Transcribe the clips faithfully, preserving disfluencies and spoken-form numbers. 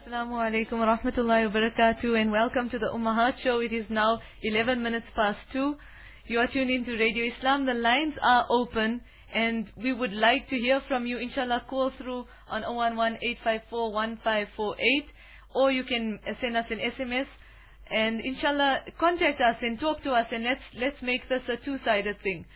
Assalamu alaikum wa rahmatullahi wa barakatuh, and welcome to the Ummahat Show. It is now eleven minutes past two. You are tuned into Radio Islam. The lines are open and we would like to hear from you. Inshallah, call through on zero one one, eight five four, one five four eight, or you can send us an S M S and inshallah contact us and talk to us, and let's let's make this a two-sided thing.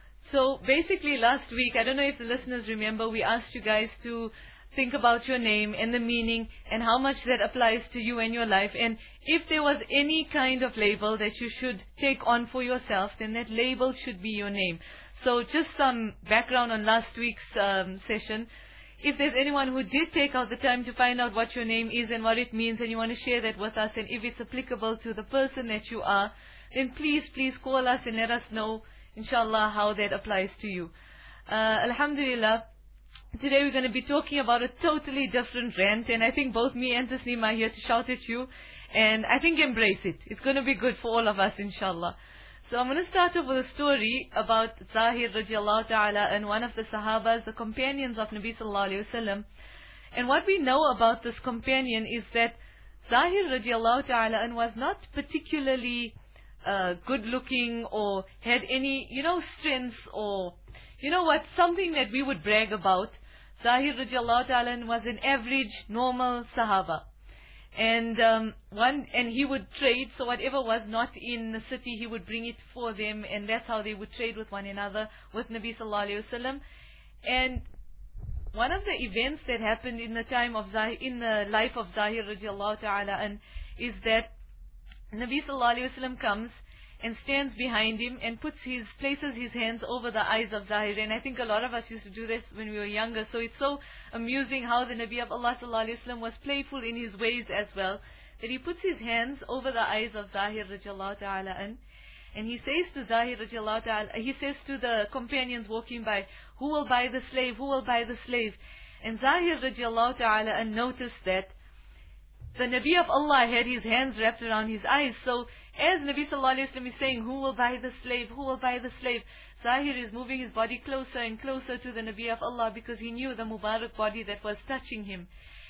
So basically last week, I don't know if the listeners remember, we asked you guys to think about your name and the meaning and how much that applies to you and your life. And if there was any kind of label that you should take on for yourself, then that label should be your name. So just some background on last week's um, session. If there's anyone who did take out the time to find out what your name is and what it means, and you want to share that with us, and if it's applicable to the person that you are, then please, please call us and let us know, inshallah, how that applies to you. Uh, Alhamdulillah. Today we're going to be talking about a totally different rant, and I think both me and Tasneem are here to shout at you, and I think embrace it. It's going to be good for all of us, inshallah. So I'm going to start off with a story about Zahir radiallahu ta'ala and one of the Sahabas, the companions of Nabi sallallahu alayhi wasallam. And what we know about this companion is that Zahir radiallahu ta'ala and was not particularly uh, good looking or had any, you know, strengths or, you know what, something that we would brag about. Zahir radiallahu ta'ala was an average, normal Sahaba. And um, one, and he would trade, so whatever was not in the city, he would bring it for them, and that's how they would trade with one another, with Nabi sallallahu alayhi wasallam. And one of the events that happened in the time of Zahir, in the life of Zahir radiallahu ta'ala, and is that Nabi sallallahu alayhi wasallam comes and stands behind him and puts his, places his hands over the eyes of Zahir. And I think a lot of us used to do this when we were younger. So it's so amusing how the Nabi of Allah sallallahu alayhi wasallam was playful in his ways as well, that he puts his hands over the eyes of Zahir radiallahu ta'ala an, and he says to Zahir radiallahu ta'ala, he says to the companions walking by, who will buy the slave, who will buy the slave? And Zahir radiallahu ta'ala an noticed that the Nabi of Allah had his hands wrapped around his eyes. So as Nabi sallallahu alayhi wasallam is saying, who will buy the slave, who will buy the slave, Zahir is moving his body closer and closer to the Nabi of Allah, because he knew the Mubarak body that was touching him.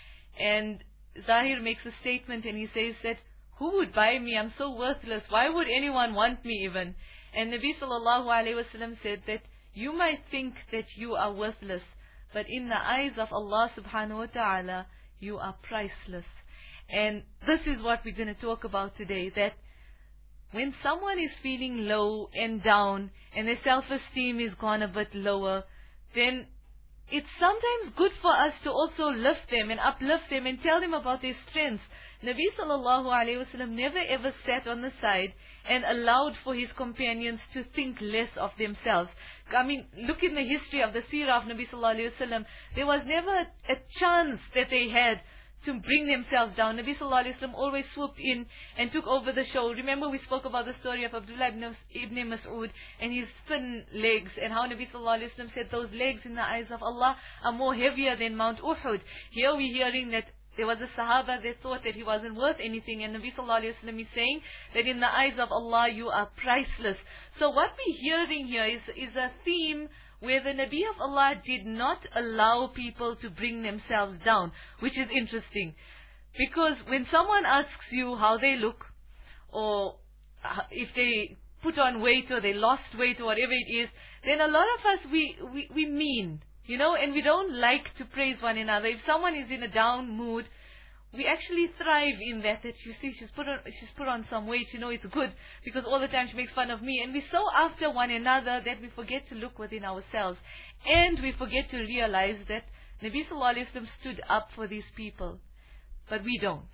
And Zahir makes a statement and he says that, who would buy me? I'm so worthless. Why would anyone want me even? And Nabi sallallahu alayhi wasallam said that, you might think that you are worthless, but in the eyes of Allah subhanahu wa ta'ala, you are priceless. And this is what we're going to talk about today, that when someone is feeling low and down and their self-esteem is gone a bit lower, then it's sometimes good for us to also lift them and uplift them and tell them about their strengths. Nabi sallallahu alayhi wasallam never ever sat on the side and allowed for his companions to think less of themselves. I mean, look in the history of the seerah of Nabi sallallahu alayhi wasallam. There was never a chance that they had to bring themselves down. Nabi sallallahu alayhi wasallam always swooped in and took over the show. Remember, we spoke about the story of Abdullah ibn, ibn Mas'ud and his thin legs, and how Nabi sallallahu alayhi wasallam said those legs in the eyes of Allah are more heavier than Mount Uhud. Here we're hearing that there was a Sahaba that thought that he wasn't worth anything, and Nabi sallallahu alayhi wasallam is saying that in the eyes of Allah you are priceless. So what we're hearing here is, is a theme where the Nabi of Allah did not allow people to bring themselves down, which is interesting. Because when someone asks you how they look, or if they put on weight or they lost weight or whatever it is, then a lot of us, we, we, we mean, you know, and we don't like to praise one another. If someone is in a down mood, we actually thrive in that, that you see, she's put on, she's put on some weight, you know, it's good, because all the time she makes fun of me. And we're so after one another that we forget to look within ourselves. And we forget to realize that Nabi sallallahu alayhi wasallam stood up for these people. But we don't.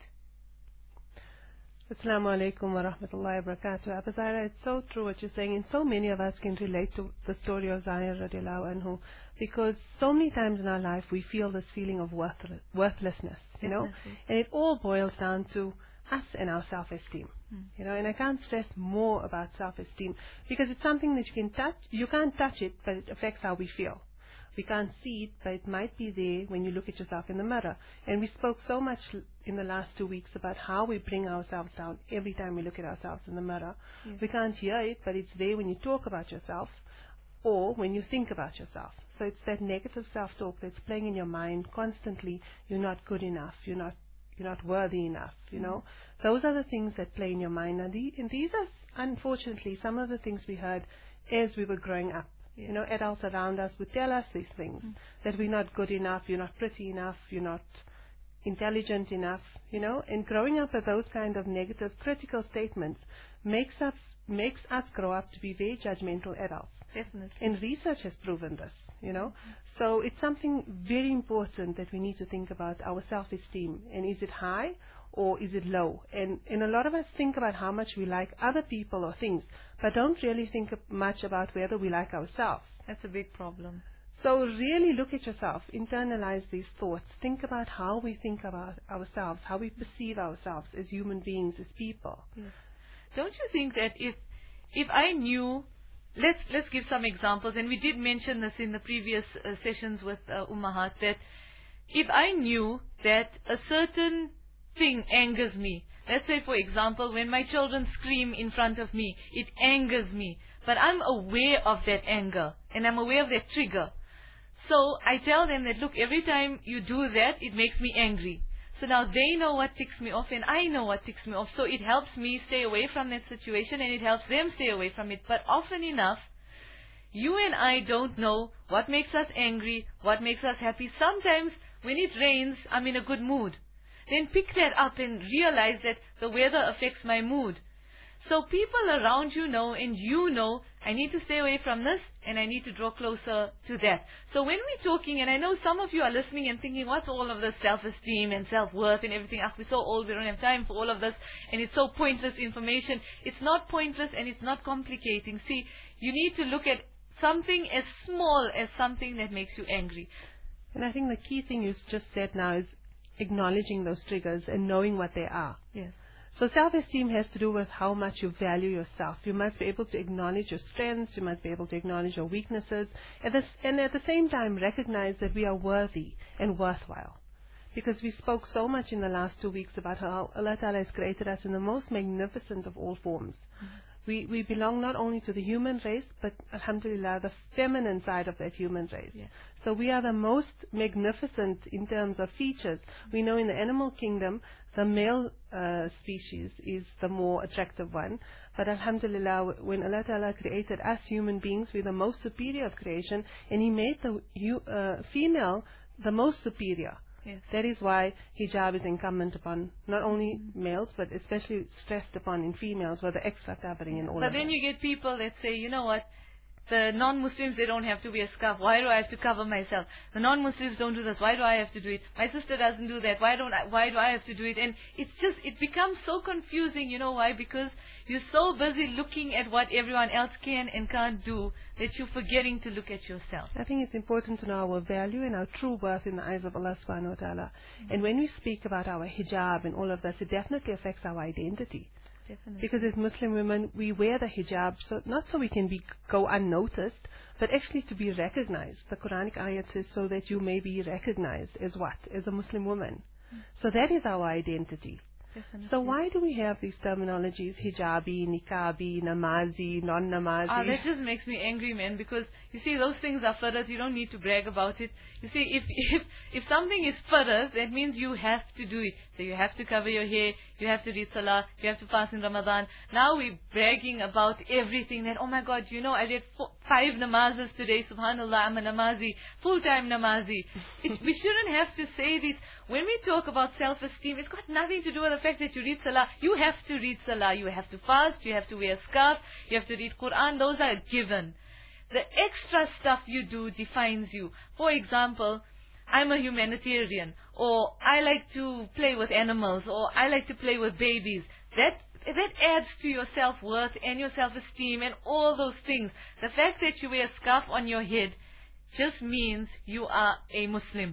Assalamu alaikum wa rahmatullahi wa barakatuh. Abu Zahra, it's so true what you're saying, and so many of us can relate to the story of Zahir radiallahu anhu, because so many times in our life we feel this feeling of worthless, worthlessness, you know, and it all boils down to us and our self-esteem, mm. you know, and I can't stress more about self-esteem, because it's something that you can touch, you can't touch it, but it affects how we feel. We can't see it, but it might be there when you look at yourself in the mirror. And we spoke so much in the last two weeks about how we bring ourselves down every time we look at ourselves in the mirror. Yes. We can't hear it, but it's there when you talk about yourself or when you think about yourself. So it's that negative self-talk that's playing in your mind constantly. You're not good enough. You're not you're not worthy enough, you mm. know. Those are the things that play in your mind. And, the, and these are, unfortunately, some of the things we heard as we were growing up. Yeah. You know, adults around us would tell us these things, mm. that we're not good enough, you're not pretty enough, you're not intelligent enough, you know. And growing up with those kind of negative, critical statements makes us, makes us grow up to be very judgmental adults. Definitely. And research has proven this, you know. Mm-hmm. So it's something very important that we need to think about, our self-esteem. And is it high or is it low? And, and a lot of us think about how much we like other people or things, but don't really think much about whether we like ourselves. That's a big problem. So really look at yourself, internalize these thoughts, think about how we think about ourselves, how we perceive ourselves as human beings, as people. Yes. Don't you think that if if I knew, let's let's give some examples, and we did mention this in the previous uh, sessions with uh, Ummahat, that if I knew that a certain thing angers me, let's say for example when my children scream in front of me, it angers me, but I'm aware of that anger and I'm aware of that trigger. So I tell them that, look, every time you do that, it makes me angry. So now they know what ticks me off and I know what ticks me off. So it helps me stay away from that situation and it helps them stay away from it. But often enough, you and I don't know what makes us angry, what makes us happy. Sometimes when it rains, I'm in a good mood. Then pick that up and realize that the weather affects my mood. So people around you know, and you know, I need to stay away from this and I need to draw closer to that. So when we're talking, and I know some of you are listening and thinking, what's all of this self-esteem and self-worth and everything? Ah, we're so old, we don't have time for all of this, and it's so pointless information. It's not pointless and it's not complicating. See, you need to look at something as small as something that makes you angry. And I think the key thing you just said now is acknowledging those triggers and knowing what they are. Yes. So self-esteem has to do with how much you value yourself. You must be able to acknowledge your strengths. You must be able to acknowledge your weaknesses. At this, and at the same time, recognize that we are worthy and worthwhile. Because we spoke so much in the last two weeks about how Allah Ta'ala has created us in the most magnificent of all forms. Mm-hmm. We, we belong not only to the human race, but alhamdulillah, the feminine side of that human race. Yeah. So we are the most magnificent in terms of features. We know in the animal kingdom, the male uh, species is the more attractive one. But alhamdulillah, when Allah Ta'ala created us human beings, we're the most superior of creation, and He made the uh, female the most superior. Yes. That is why hijab is incumbent upon not only mm-hmm. males, but especially stressed upon in females, with the extra covering and all but of that. But then you get people that say, you know what, the non-Muslims, they don't have to wear a scarf. Why do I have to cover myself? The non-Muslims don't do this. Why do I have to do it? My sister doesn't do that. Why don't I, why do I have to do it? And it's just, it becomes so confusing. You know why? Because you're so busy looking at what everyone else can and can't do that you're forgetting to look at yourself. I think it's important to know our value and our true worth in the eyes of Allah subhanahu wa ta'ala. Mm-hmm. And when we speak about our hijab and all of this, it definitely affects our identity. Definitely. Because as Muslim women, we wear the hijab, so not so we can be go unnoticed, but actually to be recognized. The Quranic ayat says so that you may be recognized as what? As a Muslim woman. Mm. So that is our identity. Definitely. So why do we have these terminologies, hijabi, niqabi, namazi, non-namazi? Ah, that just makes me angry, man, because you see, those things are farad. You don't need to brag about it. You see, if if if something is farad, that means you have to do it. So you have to cover your hair, you have to read salah, you have to fast in Ramadan. Now we're bragging about everything that, oh my God, you know, I did four, five namazes today, subhanallah, I'm a namazi, full-time namazi. It, we shouldn't have to say this. When we talk about self-esteem, it's got nothing to do with the fact that you read salah. You have to read salah, you have to fast, you have to wear a scarf, you have to read Quran. Those are given. The extra stuff you do defines you. For example, I'm a humanitarian, or I like to play with animals, or I like to play with babies. That that adds to your self-worth and your self-esteem and all those things. The fact that you wear a scarf on your head just means you are a Muslim.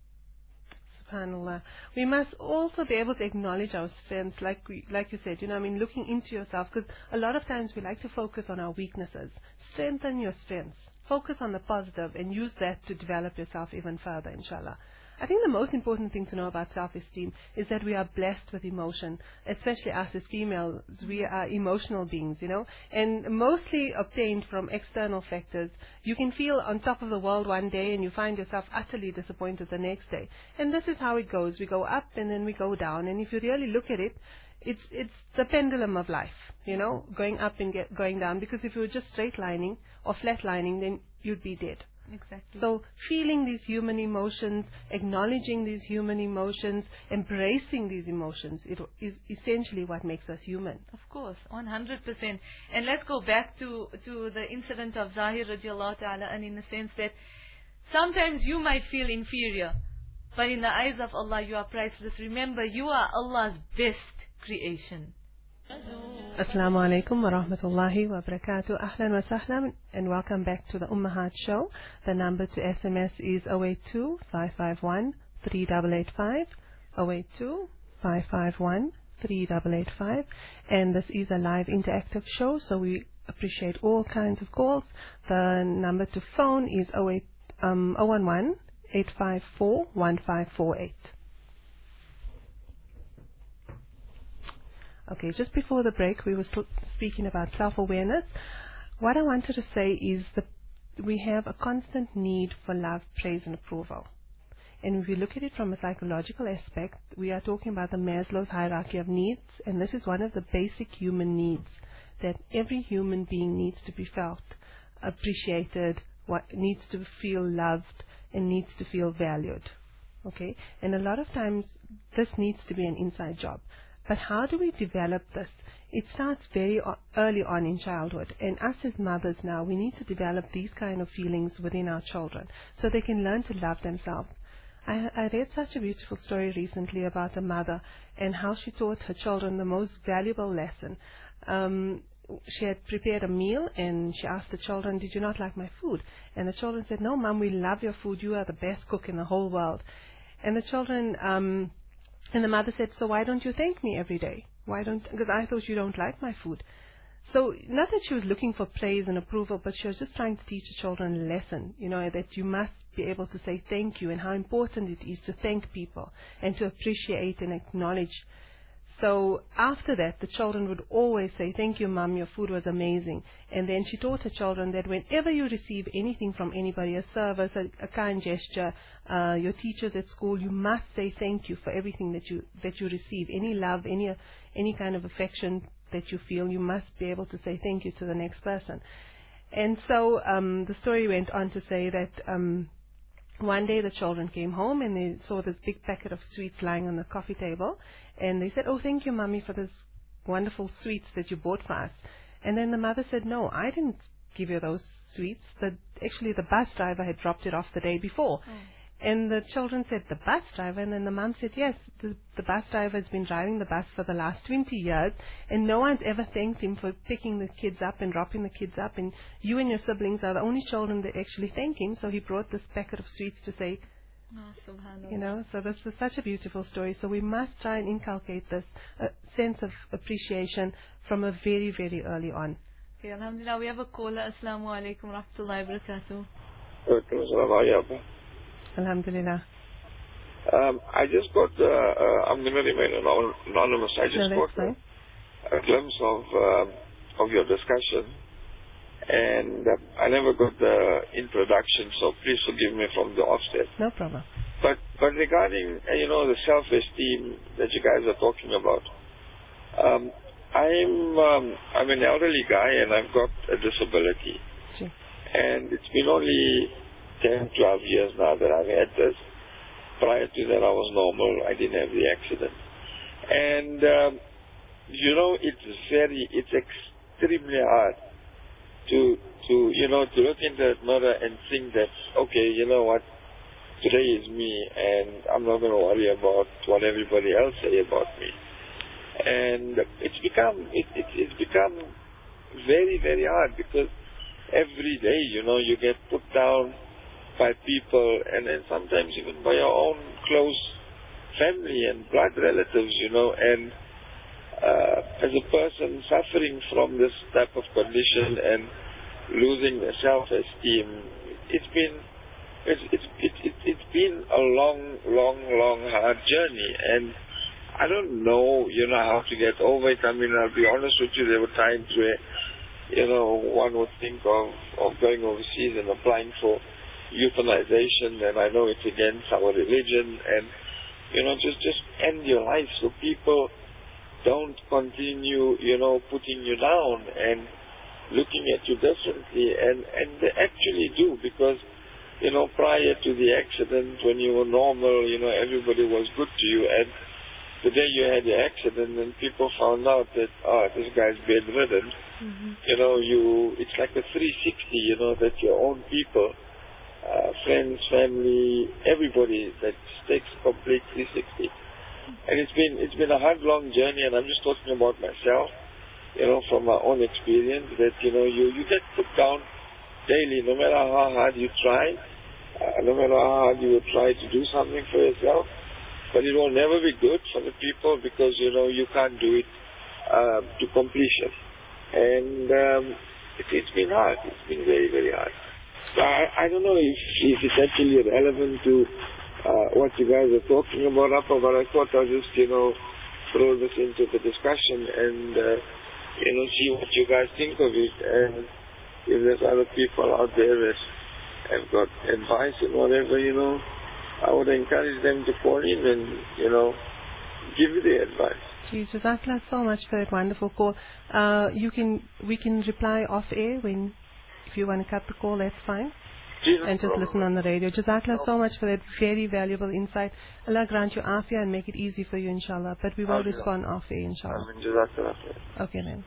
SubhanAllah. We must also be able to acknowledge our strengths, like we, like you said, you know, I mean, looking into yourself, because a lot of times we like to focus on our weaknesses. Strengthen your strengths. Focus on the positive and use that to develop yourself even further, inshallah. I think the most important thing to know about self-esteem is that we are blessed with emotion, especially us as females. We are emotional beings, you know, and mostly obtained from external factors. You can feel on top of the world one day and you find yourself utterly disappointed the next day. And this is how it goes. We go up and then we go down. And if you really look at it, it's it's the pendulum of life, you know, going up and get, going down. Because if you were just straight lining or flat lining, then you'd be dead. Exactly. So feeling these human emotions, acknowledging these human emotions, embracing these emotions, it is essentially what makes us human. Of course, one hundred percent. And let's go back to, to the incident of Zahir radiallahu ta'ala, and in the sense that sometimes you might feel inferior, but in the eyes of Allah you are priceless. Remember, you are Allah's best creation. Assalamu alaikum wa rahmatullahi wa barakatuh. Ahlan wa sahlan, and welcome back to the Ummahat Show. The number to S M S is zero eight two, five five one, three eight eight five, zero eight two, five five one, three eight eight five, and this is a live interactive show, so we appreciate all kinds of calls. The number to phone is zero eight um zero one one, eight five four, one five four eight. Okay, just before the break, we were speaking about self-awareness. What I wanted to say is that we have a constant need for love, praise, and approval. And if you look at it from a psychological aspect, we are talking about the Maslow's hierarchy of needs, and this is one of the basic human needs, that every human being needs to be felt, appreciated, what needs to feel loved, and needs to feel valued. Okay? And a lot of times, this needs to be an inside job. But how do we develop this? It starts very early on in childhood. And us as mothers now, we need to develop these kind of feelings within our children so they can learn to love themselves. I, I read such a beautiful story recently about a mother and how she taught her children the most valuable lesson. Um, she had prepared a meal and she asked the children, "Did you not like my food?" And the children said, "No, Mom, we love your food. You are the best cook in the whole world." And the children... Um, And the mother said, "So why don't you thank me every day? Why don't, because I thought you don't like my food." So not that she was looking for praise and approval, but she was just trying to teach the children a lesson, you know, that you must be able to say thank you and how important it is to thank people and to appreciate and acknowledge. So after that, the children would always say, "Thank you, Mom, your food was amazing." And then she taught her children that whenever you receive anything from anybody, a service, a, a kind gesture, uh, your teachers at school, you must say thank you for everything that you that you receive. Any love, any any kind of affection that you feel, you must be able to say thank you to the next person. And so um, the story went on to say that um, one day the children came home and they saw this big packet of sweets lying on the coffee table. And they said, "Oh, thank you, Mommy, for this wonderful sweets that you bought for us." And then the mother said, "No, I didn't give you those sweets. The, actually, the bus driver had dropped it off the day before." Mm. And the children said, "The bus driver?" And then the mom said, "Yes, the, the bus driver has been driving the bus for the last twenty years, and no one's ever thanked him for picking the kids up and dropping the kids up. And you and your siblings are the only children that actually thank him. So he brought this packet of sweets to say..." Oh, subhanallah. You know, so this is such a beautiful story. So we must try and inculcate this uh, sense of appreciation from a very, very early on. Okay, alhamdulillah, we have a caller. Assalamu alaikum wa rahmatullahi wa barakatuh. Alhamdulillah. Um, I just got, uh, uh, I'm going to remain anonymous. I just no, got a, a glimpse of uh, of your discussion. And uh, I never got the introduction, so please forgive me from the offset. No problem. But but regarding, uh, you know, the self-esteem that you guys are talking about, um, I'm um, I'm an elderly guy and I've got a disability. Sure. And it's been only ten, twelve years now that I've had this. Prior to that, I was normal. I didn't have the accident. And, um, you know, it's very, it's extremely hard to, to, you know, to look into that mirror and think that, okay, you know what, today is me and I'm not going to worry about what everybody else say about me. And it's become, it, it, it's become very, very hard because every day, you know, you get put down by people and then sometimes even by your own close family and blood relatives, you know, and uh, as a person suffering from this type of condition and losing their self-esteem, it's been it's it's it's it's it's been a long, long, long, hard journey, and I don't know, you know, how to get over it. I mean, I'll be honest with you, there were times where, you know, one would think of, of going overseas and applying for euthanization, and I know it's against our religion, and, you know, just, just end your life so people don't continue, you know, putting you down and looking at you differently, and, and they actually do, because, you know, prior to the accident, when you were normal, you know, everybody was good to you, and the day you had the accident and people found out that, oh, this guy's bedridden, mm-hmm. you know, you, it's like a three sixty, you know, that your own people, uh, friends, family, everybody, that takes complete three sixty. And it's been, it's been a hard, long journey, and I'm just talking about myself, you know, from my own experience, that, you know, you, you get put down daily, no matter how hard you try, uh, no matter how hard you will try to do something for yourself. But it will never be good for the people, because, you know, you can't do it uh, to completion. And um, it, it's been hard. It's been very, very hard. So I, I don't know if, if it's actually relevant to uh, what you guys are talking about, Appa, but I thought I'll just, you know, throw this into the discussion and, uh, you know, see what you guys think of it. And if there's other people out there that have got advice and whatever, you know, I would encourage them to call in and, you know, give you the advice. Gee, Jazakallah so much for that wonderful call. Uh, you can, we can reply off air when, if you want to cut the call, that's fine. Jesus and just problem. listen on the radio. Jazakallah so much for that very valuable insight. Allah grant you afia and make it easy for you, inshallah. But we will respond off air, inshallah. Okay then.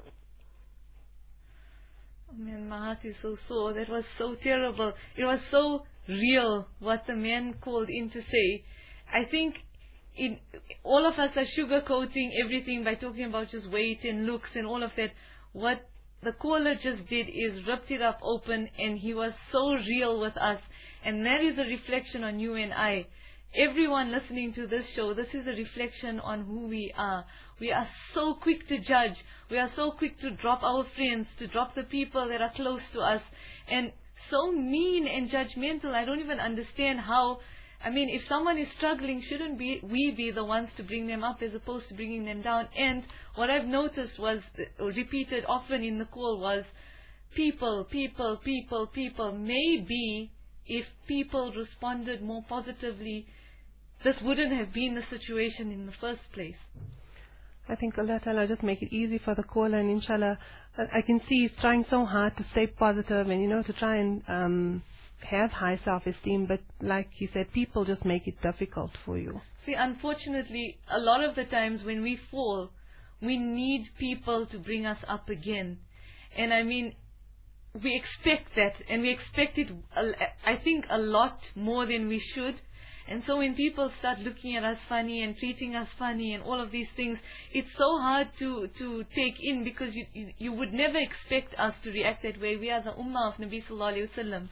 Oh man, my heart is so sore. That was so terrible. It was so real what the man called in to say. I think in, all of us are sugarcoating everything by talking about just weight and looks and all of that. What the caller just did is ripped it up open, and he was so real with us. And that is a reflection on you and I. Everyone listening to this show, this is a reflection on who we are. We are so quick to judge. We are so quick to drop our friends, to drop the people that are close to us. And so mean and judgmental. I don't even understand how. I mean, if someone is struggling, shouldn't be, we be the ones to bring them up as opposed to bringing them down? And what I've noticed was, uh, repeated often in the call, was people, people, people, people. Maybe if people responded more positively, this wouldn't have been the situation in the first place. I think Allah Ta'ala just make it easy for the caller, and inshallah, I can see he's trying so hard to stay positive and, you know, to try and um, have high self-esteem, but like he said, people just make it difficult for you. See, unfortunately, a lot of the times when we fall, we need people to bring us up again. And I mean, we expect that, and we expect it, I think, a lot more than we should. And so when people start looking at us funny and treating us funny and all of these things, it's so hard to, to take in, because you, you you would never expect us to react that way. We are the ummah of Nabi Sallallahu Alaihi Wasallam.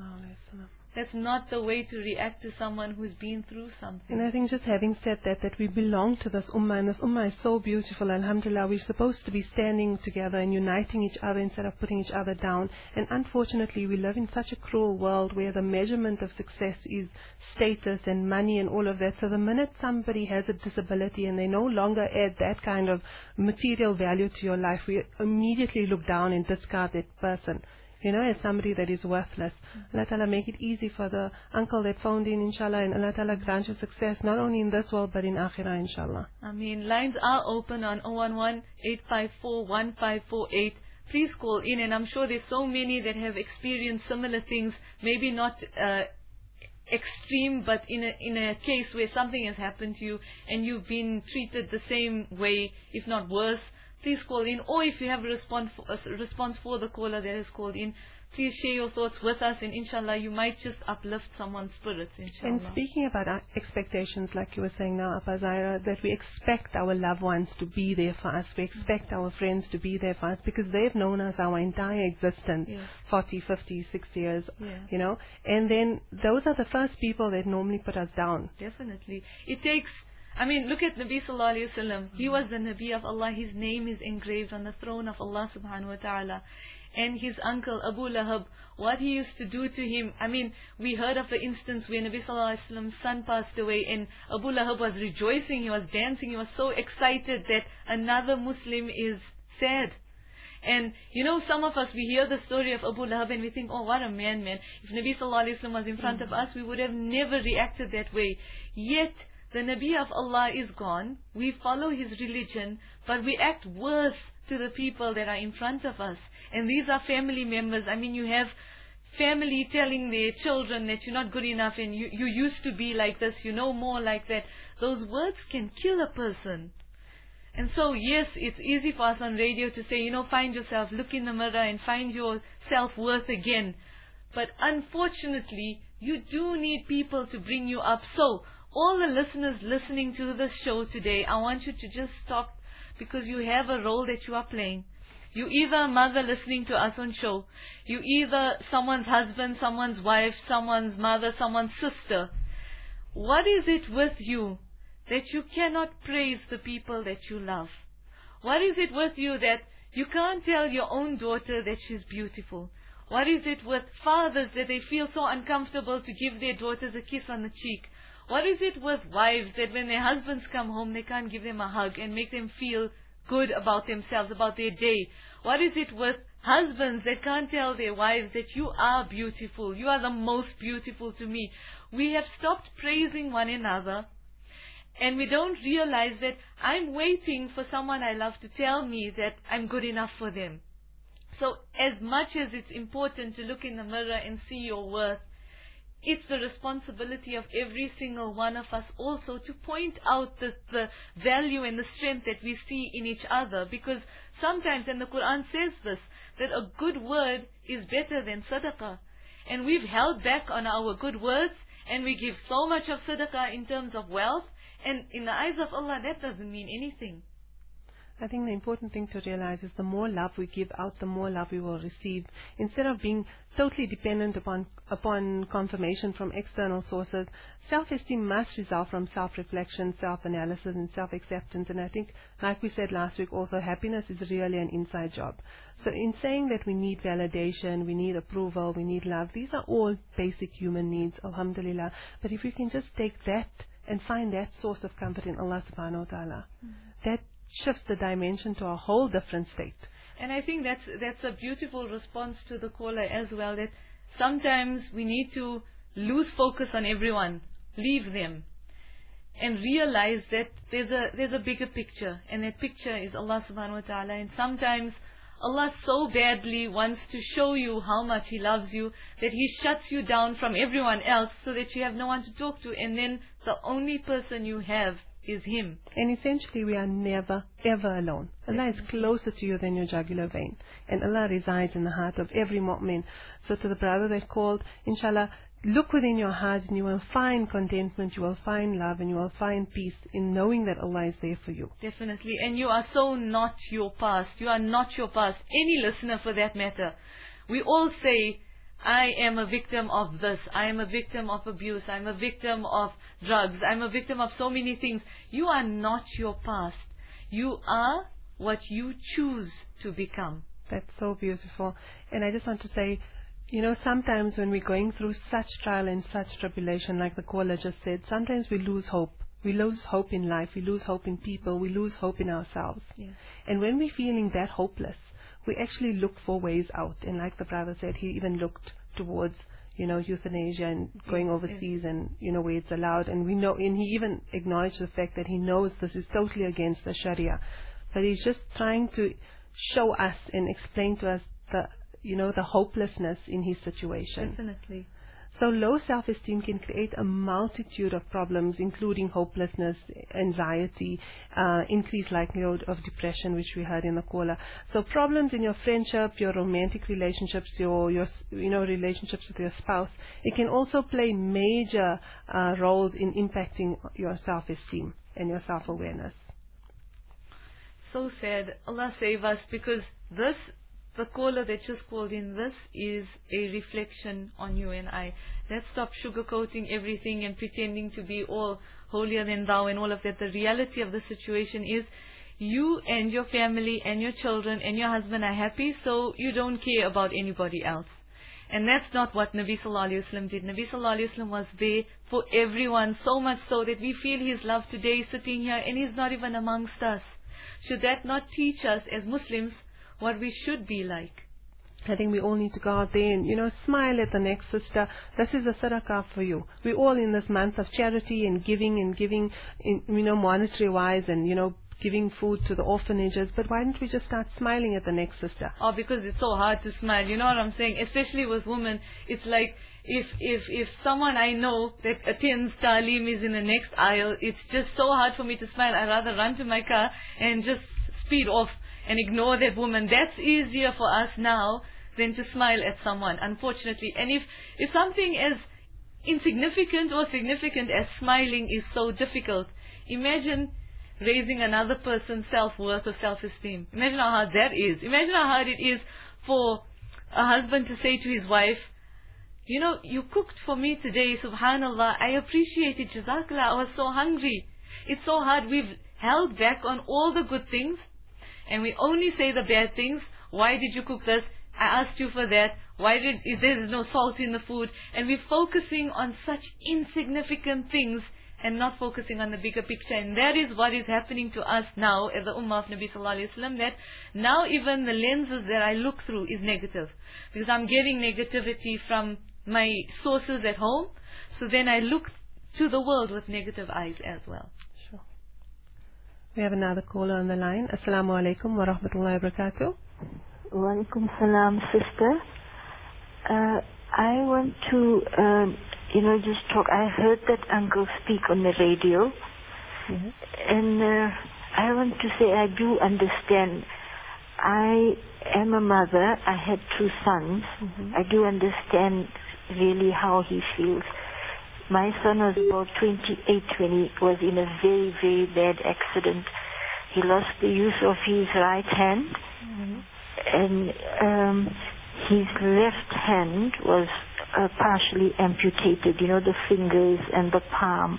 That's not the way to react to someone who's been through something. And I think just having said that, that we belong to this ummah, and this ummah is so beautiful, alhamdulillah. We're supposed to be standing together and uniting each other instead of putting each other down. And unfortunately, we live in such a cruel world where the measurement of success is status and money and all of that. So the minute somebody has a disability and they no longer add that kind of material value to your life, we immediately look down and discard that person, you know, as somebody that is worthless. Mm-hmm. Allah Ta'ala make it easy for the uncle that phoned in, inshallah, and Allah Ta'ala grant you success, not only in this world, but in akhirah, inshallah. I mean, lines are open on zero one one, eight five four, one five four eight. Please call in, and I'm sure there's so many that have experienced similar things, maybe not uh, extreme, but in a, in a case where something has happened to you, and you've been treated the same way, if not worse. Please call in, or if you have a response for, a response for the caller that has called in, please share your thoughts with us, and inshallah you might just uplift someone's spirits, inshallah. And speaking about our expectations, like you were saying now, Appa Zaira, that we expect our loved ones to be there for us, we expect our friends to be there for us, because they've known us our entire existence, yes. forty, fifty, sixty years, yeah. you know, and then those are the first people that normally put us down. Definitely. It takes, I mean, look at Nabi Sallallahu Alaihi Wasallam. He was the Nabi of Allah. His name is engraved on the throne of Allah Subhanahu Wa Ta'ala. And his uncle Abu Lahab, what he used to do to him. I mean, we heard of the instance where Nabi Sallallahu Alaihi Wasallam's son passed away, and Abu Lahab was rejoicing, he was dancing, he was so excited that another Muslim is sad. And you know, some of us, we hear the story of Abu Lahab and we think, oh, what a man, man. If Nabi Sallallahu Alaihi Wasallam was in front of us, we would have never reacted that way. Yet, the Nabi of Allah is gone. We follow his religion, but we act worse to the people that are in front of us. And these are family members. I mean, you have family telling their children that you're not good enough and you, you used to be like this, you know more like that. Those words can kill a person. And so, yes, it's easy for us on radio to say, you know, find yourself, look in the mirror and find your self-worth again. But unfortunately, you do need people to bring you up. So, all the listeners listening to this show today, I want you to just stop, because you have a role that you are playing. You either a mother listening to us on show, you either someone's husband, someone's wife, someone's mother, someone's sister. What is it with you that you cannot praise the people that you love? What is it with you that you can't tell your own daughter that she's beautiful? What is it with fathers that they feel so uncomfortable to give their daughters a kiss on the cheek? What is it with wives that when their husbands come home, they can't give them a hug and make them feel good about themselves, about their day? What is it with husbands that can't tell their wives that you are beautiful, you are the most beautiful to me? We have stopped praising one another, and we don't realize that I'm waiting for someone I love to tell me that I'm good enough for them. So as much as it's important to look in the mirror and see your worth, it's the responsibility of every single one of us also to point out the, the value and the strength that we see in each other. Because sometimes, and the Quran says this, that a good word is better than sadaqah. And we've held back on our good words, and we give so much of sadaqah in terms of wealth, and in the eyes of Allah, that doesn't mean anything. I think the important thing to realize is the more love we give out, the more love we will receive. Instead of being totally dependent upon upon confirmation from external sources, self-esteem must result from self-reflection, self-analysis, and self-acceptance. And I think, like we said last week also, happiness is really an inside job. So in saying that we need validation, we need approval, we need love, these are all basic human needs, alhamdulillah. But if we can just take that and find that source of comfort in Allah subhanahu wa ta'ala, mm-hmm. that shifts the dimension to a whole different state. And I think that's that's a beautiful response to the caller as well, that sometimes we need to lose focus on everyone, leave them, and realize that there's a there's a bigger picture, and that picture is Allah subhanahu wa ta'ala. And sometimes Allah so badly wants to show you how much He loves you that He shuts you down from everyone else so that you have no one to talk to, and then the only person you have is Him. And essentially we are never ever alone. Allah is closer to you than your jugular vein, and Allah resides in the heart of every mu'min. So to the brother that called, inshallah, look within your heart and you will find contentment, you will find love, and you will find peace in knowing that Allah is there for you. Definitely. And you are so not your past. You are not your past. Any listener for that matter. We all say, I am a victim of this, I am a victim of abuse, I am a victim of drugs, I am a victim of so many things. You are not your past. You are what you choose to become. That's so beautiful. And I just want to say, you know, sometimes when we're going through such trial and such tribulation, like the caller just said, sometimes we lose hope. We lose hope in life, we lose hope in people, we lose hope in ourselves. Yeah. And when we're feeling that hopeless, we actually look for ways out. And like the brother said, he even looked towards, you know, euthanasia and going yes, overseas yes. and, you know, where it's allowed. And we know, and he even acknowledged the fact that he knows this is totally against the Sharia. But he's just trying to show us and explain to us the, you know, the hopelessness in his situation. Definitely. So low self-esteem can create a multitude of problems, including hopelessness, anxiety, uh, increased likelihood of depression, which we heard in the caller. So problems in your friendship, your romantic relationships, your, your you know, relationships with your spouse, it can also play major uh, roles in impacting your self-esteem and your self-awareness. So sad. Allah save us, because this, the caller that just called in, this is a reflection on you and I. Let's stop sugarcoating everything and pretending to be all holier than thou and all of that. The reality of the situation is you and your family and your children and your husband are happy, so you don't care about anybody else. And that's not what Nabi Sallallahu Alaihi Wasallam did. Nabi Sallallahu Alaihi Wasallam was there for everyone, so much so that we feel his love today sitting here and he's not even amongst us. Should that not teach us as Muslims what we should be like? I think we all need to go out there and, you know, smile at the next sister. This is a sadaqah for you. We're all in this month of charity and giving and giving, in, you know, monetary-wise and, you know, giving food to the orphanages. But why don't we just start smiling at the next sister? Oh, because it's so hard to smile. You know what I'm saying? Especially with women, it's like if if if someone I know that attends Taaleem is in the next aisle, it's just so hard for me to smile. I'd rather run to my car and just speed off and ignore that woman. That's easier for us now than to smile at someone, unfortunately. And if, if something as insignificant or significant as smiling is so difficult, imagine raising another person's self-worth or self-esteem. Imagine how hard that is. Imagine how hard it is for a husband to say to his wife, you know, you cooked for me today, subhanallah, I appreciate it, jazakallah, I was so hungry. It's so hard. We've held back on all the good things and we only say the bad things. Why did you cook this? I asked you for that. Why did, is there is no salt in the food? And we're focusing on such insignificant things and not focusing on the bigger picture. And that is what is happening to us now as the Ummah of Nabi Sallallahu Alaihi Wasallam, that now even the lenses that I look through is negative. Because I'm getting negativity from my sources at home. So then I look to the world with negative eyes as well. Sure. We have another caller on the line. Assalamu alaikum wa rahmatullahi wa barakatuh. Wa alaikum salam, sister. Uh, I want to, um, you know, just talk. I heard that uncle speak on the radio. Yes. And uh, I want to say I do understand. I am a mother. I had two sons. Mm-hmm. I do understand really how he feels. My son was about twenty-eight when he was in a very, very bad accident. He lost the use of his right hand. Mm-hmm. And um, his left hand was uh, partially amputated, you know, the fingers and the palm.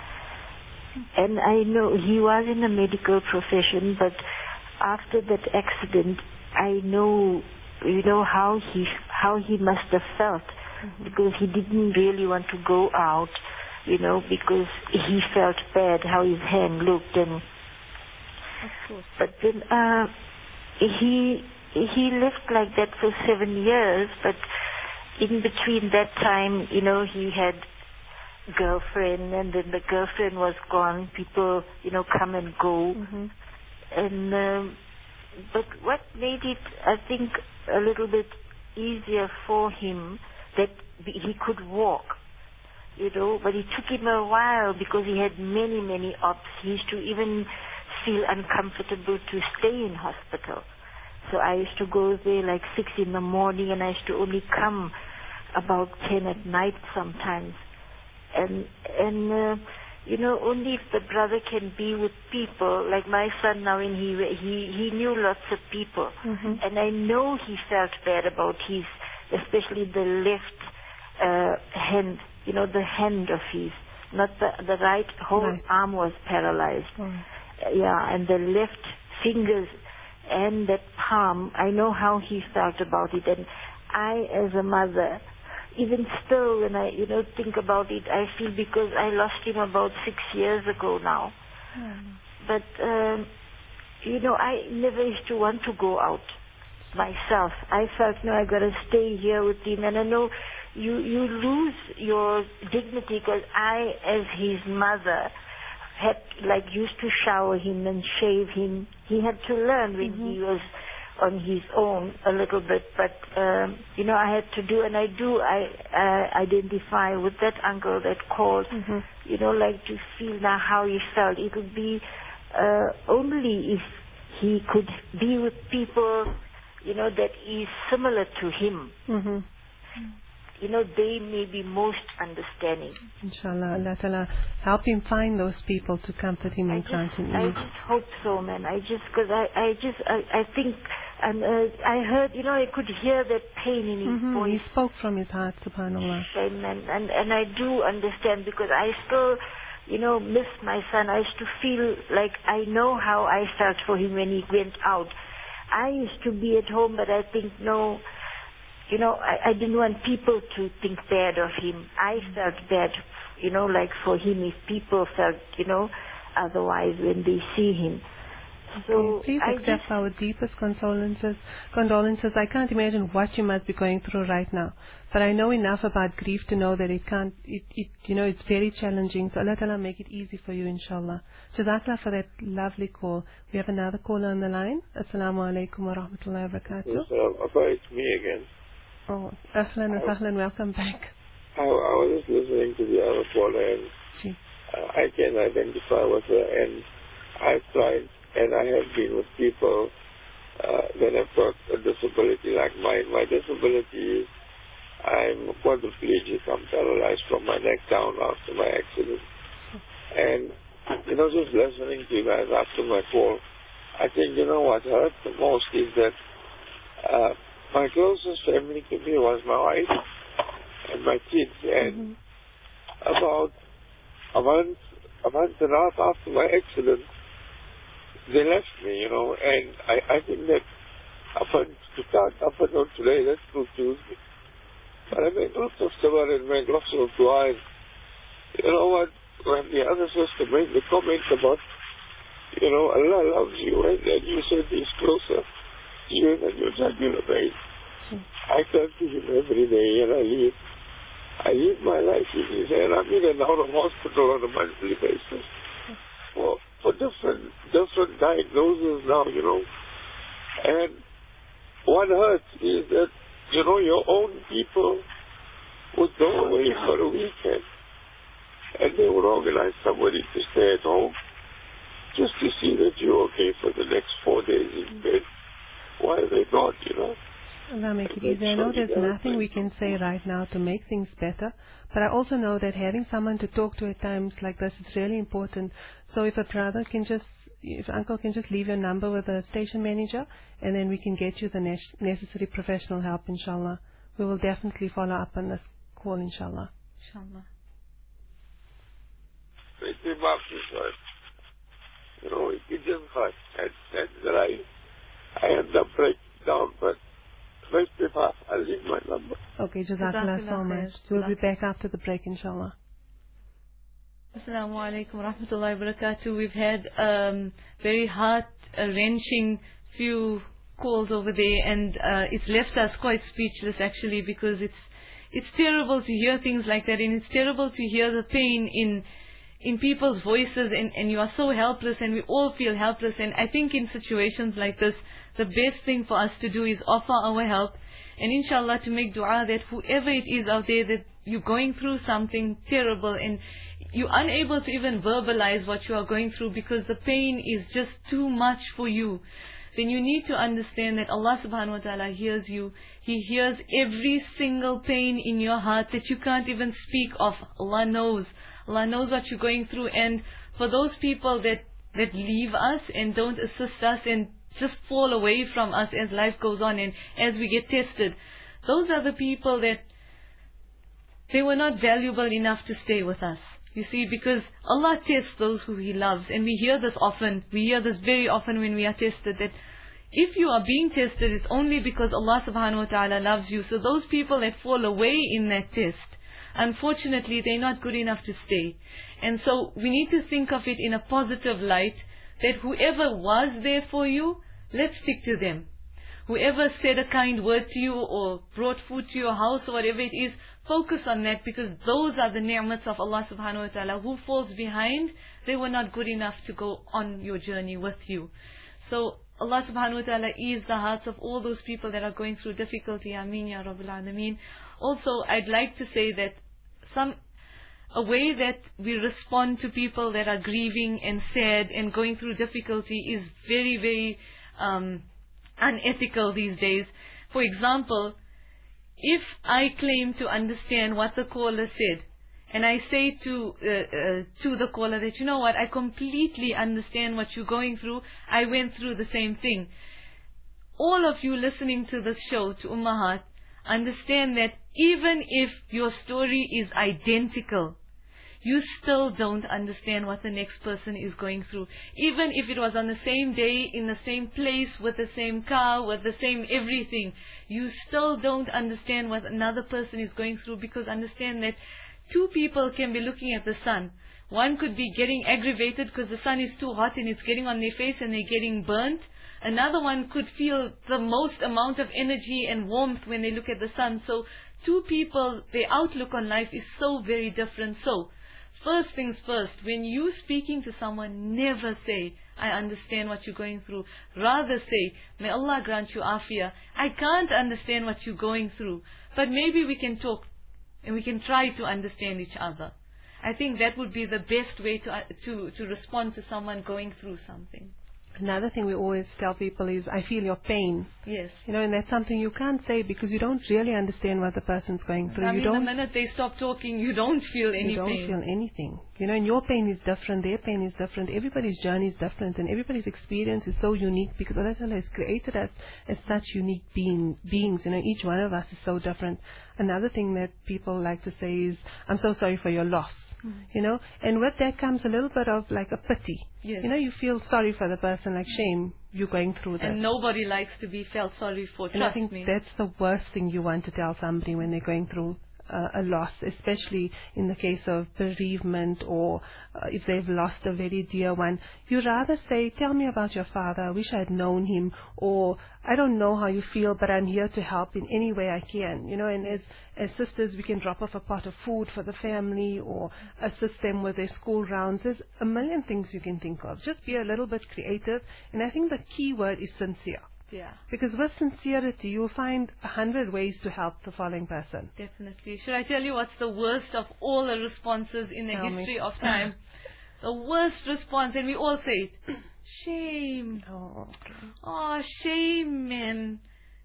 And I know he was in the medical profession, but after that accident, I know, you know, how he how he must have felt, mm-hmm. because he didn't really want to go out, you know, because he felt bad how his hand looked. And of course. But then uh, he. He lived like that for seven years, but in between that time, you know, he had girlfriend, and then the girlfriend was gone. People, you know, come and go. Mm-hmm. And um, but what made it, I think, a little bit easier for him that he could walk, you know. But it took him a while because he had many, many ops. He used to even feel uncomfortable to stay in hospital. So I used to go there like six in the morning, and I used to only come about ten at night sometimes. And, and uh, you know, only if the brother can be with people, like my son now, and he, he, he knew lots of people. Mm-hmm. And I know he felt bad about his, especially the left uh, hand, you know, the hand of his, not the, the right, whole right. arm was paralyzed. Right. Uh, yeah, and the left fingers and that palm, I know how he felt about it. And I, as a mother, even still, when I, you know, think about it, I feel, because I lost him about six years ago now. Mm. But, um, you know, I never used to want to go out myself. I felt, no, I got to stay here with him. And I know you, you lose your dignity, because I, as his mother, had, like, used to shower him and shave him. He had to learn when mm-hmm. he was on his own a little bit, but, um, you know, I had to do, and I do, I uh, identify with that uncle that called, mm-hmm. you know, like, to feel now how he felt. It would be uh, only if he could be with people, you know, that is similar to him. Mm-hmm. You know, they may be most understanding. Inshallah, Allah Ta'ala help him find those people to comfort him and grant him I ease. just hope so, man. I just, because I, I just, I, I think, and uh, I heard, you know, I could hear that pain in his Mm-hmm. voice. He spoke from his heart, subhanAllah. And, and, and, and I do understand, because I still, you know, miss my son. I used to feel like I know how I felt for him when he went out. I used to be at home, but I think, no, you know, I, I didn't want people to think bad of him. I felt bad, you know, like for him, if people felt, you know, otherwise when they see him. So okay, please I accept just, our deepest condolences. Condolences. I can't imagine what you must be going through right now, but I know enough about grief to know that it can't. It, it you know, it's very challenging. So Allah Ta'ala make it easy for you, inshallah. Jazakallah for that lovely call. We have another caller on the line. Assalamu alaikum wa rahmatullahi wa barakatuh. Yes, uh, okay, it's me again. Oh, ahlan wa sahlan. Welcome back. I, I was just listening to the other caller, and Gee. uh, I can identify with her, and I've tried. And I have been with people uh, that have got a disability like mine. My disability is I'm quadriplegic. I'm paralyzed from my neck down after my accident. And, you know, just listening to you guys after my call, I think, you know, what hurt the most is that uh, my closest family to me was my wife and my kids. And mm-hmm. about a month, a month and a half after my accident, they left me, you know, and I, I think that up until, up until today, that's true Tuesday. But I made lots of sabr and made lots of dua. You know what, when the other sister made the comment about, you know, Allah loves you, and then you said he's closer to you than your jugular vein. I turn to him every day and I live. I live my life in his hand. I'm in and out of hospital on a monthly basis. For, for different different diagnoses now, you know. And what hurts is that, you know, your own people would go away for a weekend and they would organize somebody to stay at home just to see that you're okay for the next four days in bed. Why are they not, you know? Allah make it easy. I know there's nothing we can say right now to make things better, but I also know that having someone to talk to at times like this is really important. So if a brother can just, if uncle can just leave your number with the station manager, and then we can get you the ne- necessary professional help, inshallah. We will definitely follow up on this call, inshallah. Inshallah. You know, it just hurts. And, and that I, I end up breaking down, but I'll leave my number. Okay, Jazakallah so much. We'll be back after the break, inshallah. Assalamu alaikum wa rahmatullahi wa barakatuh. We've had um, very heart-wrenching few calls over there, and uh, it's left us quite speechless actually, because it's it's terrible to hear things like that, and it's terrible to hear the pain in in people's voices, and, and you are so helpless, and we all feel helpless. And I think in situations like this, the best thing for us to do is offer our help, and inshallah to make dua that whoever it is out there that you're going through something terrible and you're unable to even verbalize what you are going through because the pain is just too much for you, then you need to understand that Allah subhanahu wa ta'ala hears you. He hears every single pain in your heart that you can't even speak of. Allah knows. Allah knows what you're going through. And for those people that, that leave us and don't assist us and just fall away from us as life goes on and as we get tested, those are the people that they were not valuable enough to stay with us. You see, because Allah tests those who He loves, and we hear this often, we hear this very often when we are tested, that if you are being tested, it's only because Allah subhanahu wa ta'ala loves you. So those people that fall away in that test, unfortunately, they're not good enough to stay. And so we need to think of it in a positive light, that whoever was there for you, let's stick to them. Whoever said a kind word to you or brought food to your house or whatever it is, focus on that, because those are the ni'mats of Allah subhanahu wa ta'ala. Who falls behind, they were not good enough to go on your journey with you. So Allah subhanahu wa ta'ala ease the hearts of all those people that are going through difficulty. Ameen ya Rabbil Alameen. Also, I'd like to say that some a way that we respond to people that are grieving and sad and going through difficulty is very, very um, unethical these days. For example, if I claim to understand what the caller said, and I say to uh, uh, to the caller that, you know what, I completely understand what you're going through, I went through the same thing. All of you listening to this show, to Ummahat, understand that even if your story is identical, you still don't understand what the next person is going through. Even if it was on the same day, in the same place, with the same car, with the same everything, you still don't understand what another person is going through, because understand that two people can be looking at the sun. One could be getting aggravated because the sun is too hot and it's getting on their face and they're getting burnt. Another one could feel the most amount of energy and warmth when they look at the sun. So two people, their outlook on life is so very different. So first things first, when you speaking to someone, never say, I understand what you're going through. Rather say, may Allah grant you afiyah. I can't understand what you're going through, but maybe we can talk and we can try to understand each other. I think that would be the best way to, uh, to, to respond to someone going through something. Another thing we always tell people is, I feel your pain. Yes. You know, and that's something you can't say because you don't really understand what the person's going through. I you mean, don't, the minute they stop talking, you don't feel any you don't pain. feel anything. You know, and your pain is different, their pain is different, everybody's journey is different, and everybody's experience is so unique because Allah Ta'ala has created us as such unique being, beings. You know, each one of us is so different. Another thing that people like to say is, I'm so sorry for your loss. Mm. You know, and with that comes a little bit of like a pity. Yes. You know, you feel sorry for the person, like shame, you're going through this. And nobody likes to be felt sorry for, and trust I think me. that's the worst thing you want to tell somebody when they're going through uh, a loss, especially in the case of bereavement or uh, if they've lost a very dear one. You rather say, tell me about your father, I wish I had known him, or I don't know how you feel, but I'm here to help in any way I can. You know, and as, as sisters, we can drop off a pot of food for the family or assist them with their school rounds. There's a million things you can think of. Just be a little bit creative, and I think the key word is sincere. Yeah. Because with sincerity, you'll find a hundred ways to help the following person. Definitely. Should I tell you what's the worst of all the responses in the Tell history me. of time? The worst response, and we all say it, shame. Oh, okay. Oh, shame, man.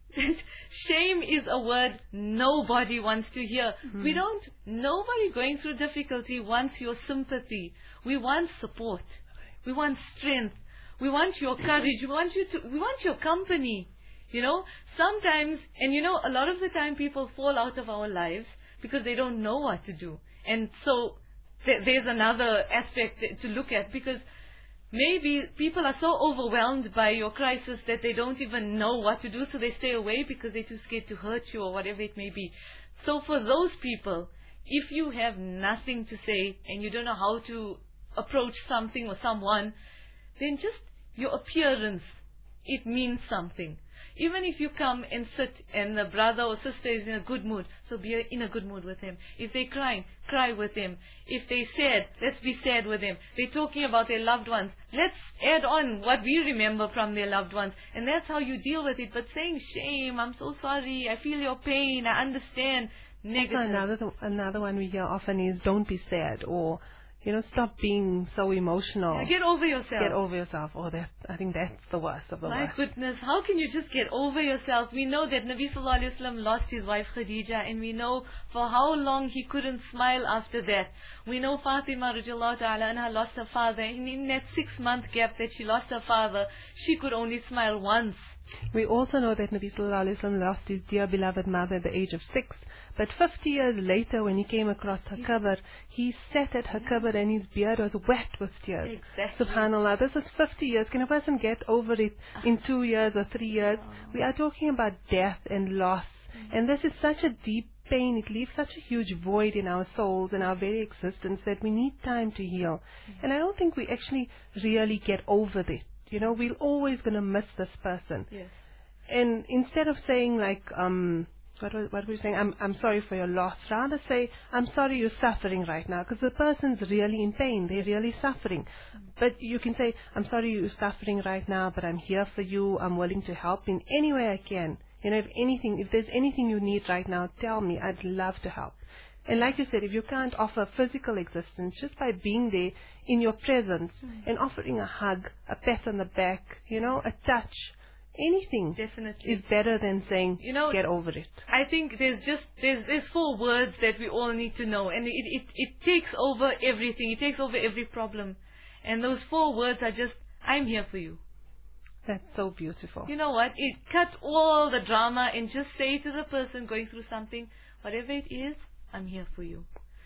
Shame is a word nobody wants to hear. Mm-hmm. We don't, nobody going through difficulty wants your sympathy. We want support. We want strength. We want your courage. We want you to, we want your company. You know, sometimes, and you know, a lot of the time people fall out of our lives because they don't know what to do. And so th- there's another aspect to look at, because maybe people are so overwhelmed by your crisis that they don't even know what to do, so they stay away because they're too scared to hurt you or whatever it may be. So for those people, if you have nothing to say and you don't know how to approach something or someone, then just your appearance, it means something. Even if you come and sit and the brother or sister is in a good mood, so be in a good mood with them. If they're crying, cry with them. If they're sad, let's be sad with them. They're talking about their loved ones, let's add on what we remember from their loved ones. And that's how you deal with it. But saying shame, I'm so sorry, I feel your pain, I understand, negative. Also another, th- another one we hear often is, don't be sad, or you know, stop being so emotional. Yeah, get over yourself. Get over yourself. Oh, that, I think that's the worst of the My worst. goodness, how can you just get over yourself? We know that Nabi Sallallahu Alaihi Wasallam lost his wife Khadija, and we know for how long he couldn't smile after that. We know Fatima radiallahu ta'ala anha lost her father, and in that six month gap that she lost her father, she could only smile once. We also know that Nabi Sallallahu Alaihi Wasallam lost his dear beloved mother at the age of six. But fifty years later, when he came across her qabr, he sat at her qabr and his beard was wet with tears. Exactly. Subhanallah, this is fifty years. Can a person get over it in two years or three years? We are talking about death and loss. And this is such a deep pain. It leaves such a huge void in our souls and our very existence that we need time to heal. And I don't think we actually really get over it. You know, we're always going to miss this person. Yes. And instead of saying like, um, what was, what were you saying? I'm, I'm sorry for your loss. Rather say, I'm sorry you're suffering right now, because the person's really in pain. They're really suffering. But you can say, I'm sorry you're suffering right now, but I'm here for you. I'm willing to help in any way I can. You know, if anything, if there's anything you need right now, tell me. I'd love to help. And like you said, if you can't offer physical existence, just by being there in your presence mm. and offering a hug, a pat on the back, you know, a touch, anything definitely is better than saying, you know, get over it. I think there's just, there's, there's four words that we all need to know, and it, it, it takes over everything. It takes over every problem. And those four words are just, I'm here for you. That's so beautiful. You know what? It cut all the drama and just say to the person going through something, whatever it is, I'm here for you.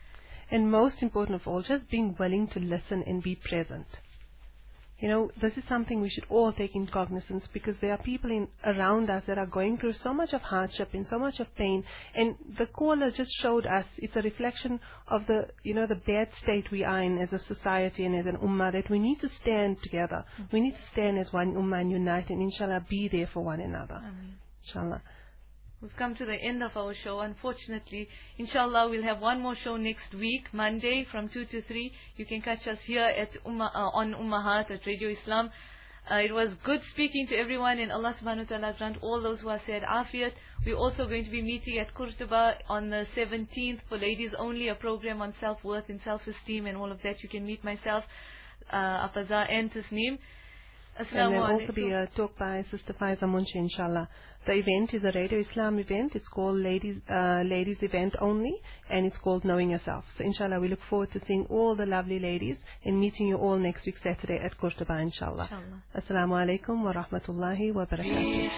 And most important of all, just being willing to listen and be present. You know, this is something we should all take into cognizance, because there are people in, around us that are going through so much of hardship and so much of pain. And the caller just showed us, it's a reflection of the, you know, the bad state we are in as a society and as an ummah, that we need to stand together. Mm-hmm. We need to stand as one ummah and unite, and inshallah be there for one another. Ameen. Inshallah. We've come to the end of our show, unfortunately. Inshallah, we'll have one more show next week, Monday, from two to three. You can catch us here at Ummah, uh, on Ummahat at Radio Islam. Uh, it was good speaking to everyone, and Allah subhanahu wa ta'ala grant all those who are said afiyat. We're also going to be meeting at Qurtuba on the seventeenth for ladies only, a program on self-worth and self-esteem and all of that. You can meet myself, uh, Afaza and Tasneem. And there'll also be a talk by Sister Faiza Munshi, inshallah. The event is a Radio Islam event. It's called Ladies uh, Ladies Event Only, and it's called Knowing Yourself. So inshallah, we look forward to seeing all the lovely ladies and meeting you all next week Saturday at Qurtuba, inshallah. Inshallah. Assalamu alaikum wa rahmatullahi wa barakatuh.